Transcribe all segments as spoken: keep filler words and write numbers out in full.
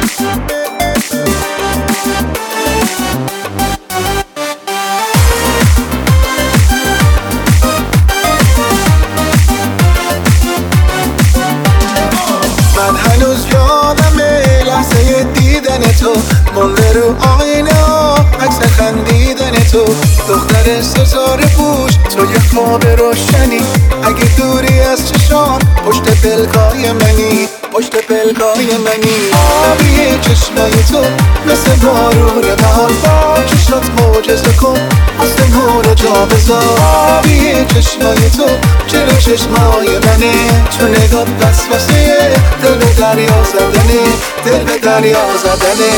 من هنوز یادمه لحظه دیدن تو، مونده رو آینه ها عکس خندیدن تو. دختر ستاره پوش تو یه خواب روشنی، اگه دوری از چشام پشت پلکای منی، پشت پلکای منی. آبی چشمای تو مثل بارون بهار، با چشات معجزه کن آسمون رو جا بذار. آبی چشمای تو جلو چشمای منه، تو نگاه وسوسه دل به دریا زدنه، دل به دریا زدنه.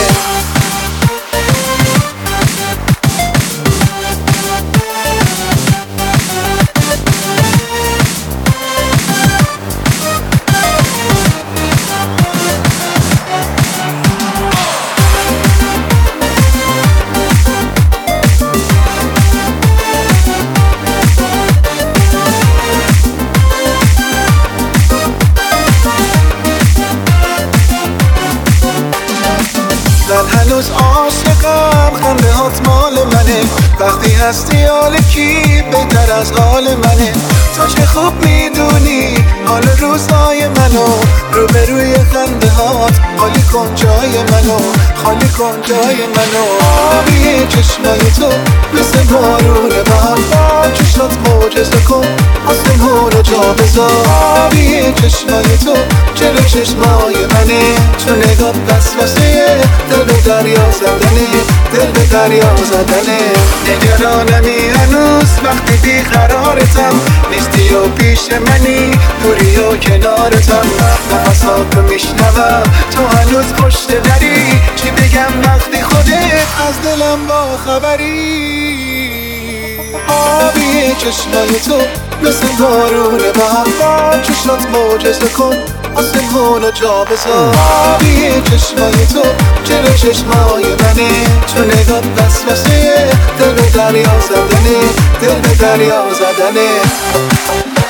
من هنوز عاشقم، خنده هات مال منه، وقتی هستی حال کی بهتر از حال منه. تو چه خوب میدونی حال روزهای منو، روبروی خنده هات خالی کن جای منو، خالی کن جای منو. آبی چشمای تو مثل بارون بهار، با چشات معجزه کن آسمون رو جا بذار. آبی چشمای تو جلو چشمای منه، تو نگاه وسوسه دل به دریا زدنه، دل به دریا زدنه. نگرانمی هنوز وقتی بیقرارتم، نیستی و پیش منی دوری و کنارتم. نفساتو میشنوم تو هنوز پشت دری، چی بگم وقتی خودت از دلم با خبری. آبی چشمای تو مثل بارون بهار، با چشات معجزه کن آسمون رو جا بذار. آبی چشمای تو جلو چشمای منه، تو نگاه وسوسه دل به دریا زدنه، دل به دریا زدنه.